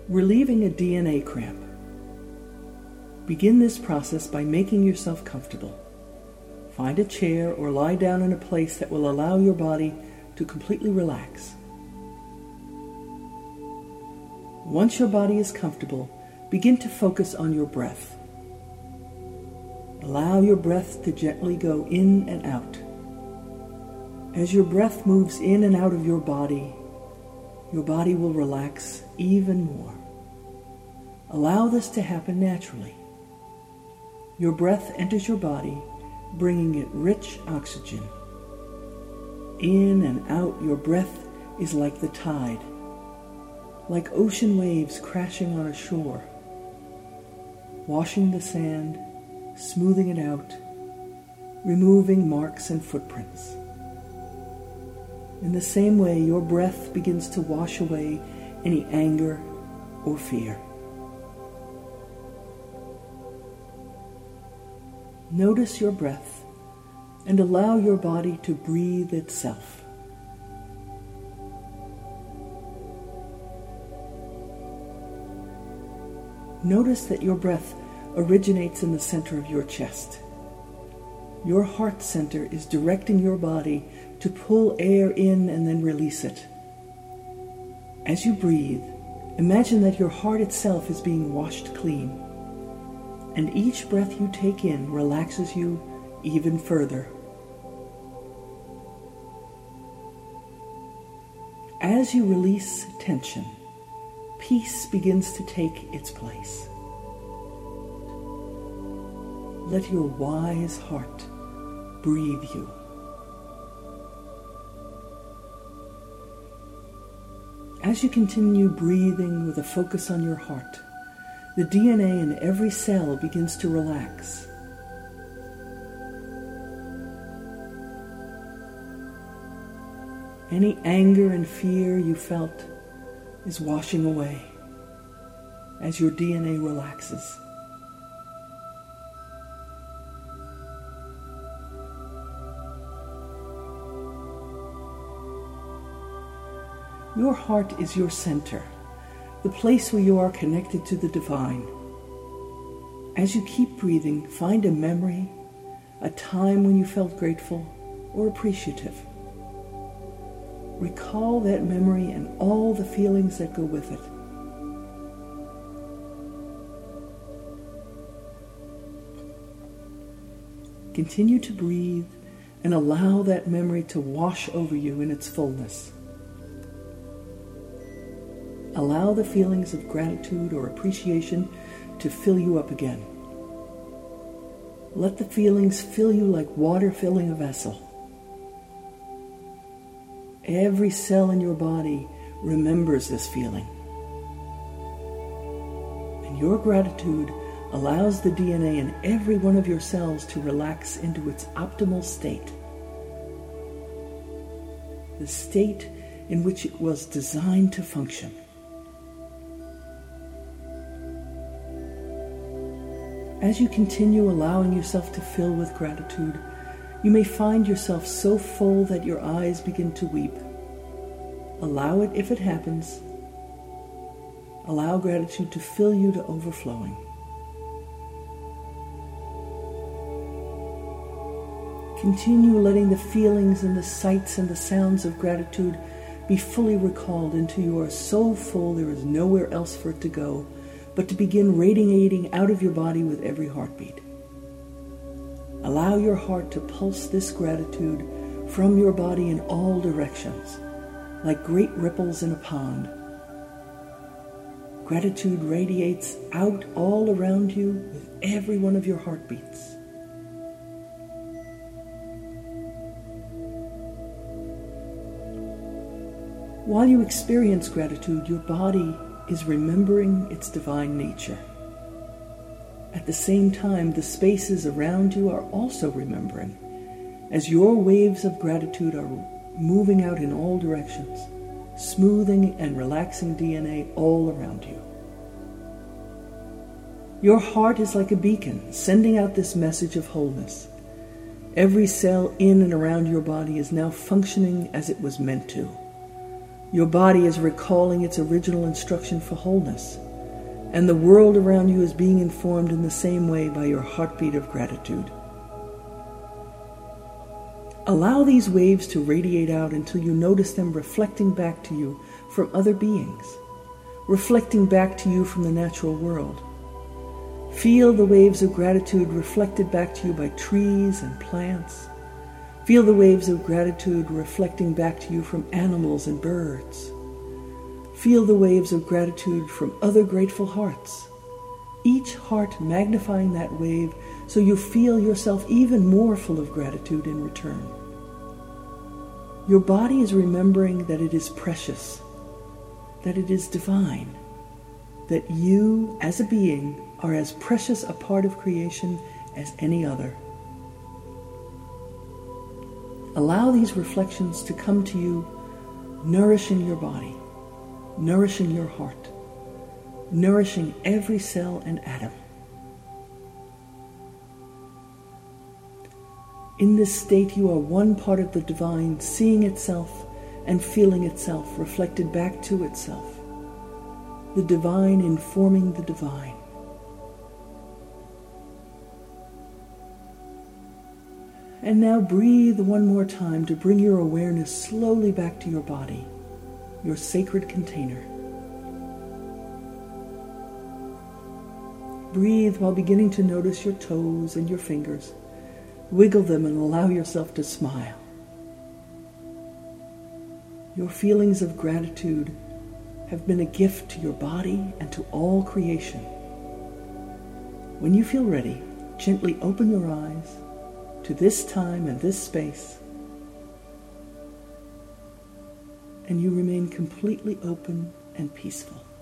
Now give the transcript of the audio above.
Relieving a DNA cramp. Begin this process by making yourself comfortable. Find a chair or lie down in a place that will allow your body to completely relax. Once your body is comfortable, begin to focus on your breath. Allow your breath to gently go in and out. As your breath moves in and out of your body will relax even more. Allow this to happen naturally. Your breath enters your body, bringing it rich oxygen. In and out, your breath is like the tide, like ocean waves crashing on a shore, washing the sand, smoothing it out, removing marks and footprints. In the same way, your breath begins to wash away any anger or fear. Notice your breath and allow your body to breathe itself. Notice that your breath originates in the center of your chest. Your heart center is directing your body to pull air in and then release it. As you breathe, imagine that your heart itself is being washed clean, and each breath you take in relaxes you even further. As you release tension, peace begins to take its place. Let your wise heart breathe you. As you continue breathing with a focus on your heart, the DNA in every cell begins to relax. Any anger and fear you felt is washing away as your DNA relaxes. Your heart is your center, the place where you are connected to the divine. As you keep breathing, find a memory, a time when you felt grateful or appreciative. Recall that memory and all the feelings that go with it. Continue to breathe and allow that memory to wash over you in its fullness. Allow the feelings of gratitude or appreciation to fill you up again. Let the feelings fill you like water filling a vessel. Every cell in your body remembers this feeling. And your gratitude allows the DNA in every one of your cells to relax into its optimal state. The state in which it was designed to function. As you continue allowing yourself to fill with gratitude, you may find yourself so full that your eyes begin to weep. Allow it if it happens. Allow gratitude to fill you to overflowing. Continue letting the feelings and the sights and the sounds of gratitude be fully recalled until you are so full there is nowhere else for it to go but to begin radiating out of your body with every heartbeat. Allow your heart to pulse this gratitude from your body in all directions, like great ripples in a pond. Gratitude radiates out all around you with every one of your heartbeats. While you experience gratitude, your body is remembering its divine nature. At the same time, the spaces around you are also remembering, as your waves of gratitude are moving out in all directions, smoothing and relaxing DNA all around you. Your heart is like a beacon, sending out this message of wholeness. Every cell in and around your body is now functioning as it was meant to. Your body is recalling its original instruction for wholeness, and the world around you is being informed in the same way by your heartbeat of gratitude. Allow these waves to radiate out until you notice them reflecting back to you from other beings, reflecting back to you from the natural world. Feel the waves of gratitude reflected back to you by trees and plants. Feel the waves of gratitude reflecting back to you from animals and birds. Feel the waves of gratitude from other grateful hearts, each heart magnifying that wave so you feel yourself even more full of gratitude in return. Your body is remembering that it is precious, that it is divine, that you, as a being, are as precious a part of creation as any other. Allow these reflections to come to you, nourishing your body, nourishing your heart, nourishing every cell and atom. In this state, you are one part of the divine, seeing itself and feeling itself reflected back to itself. The divine informing the divine. And now breathe one more time to bring your awareness slowly back to your body, your sacred container. Breathe while beginning to notice your toes and your fingers. Wiggle them and allow yourself to smile. Your feelings of gratitude have been a gift to your body and to all creation. When you feel ready, gently open your eyes to this time and this space, and you remain completely open and peaceful.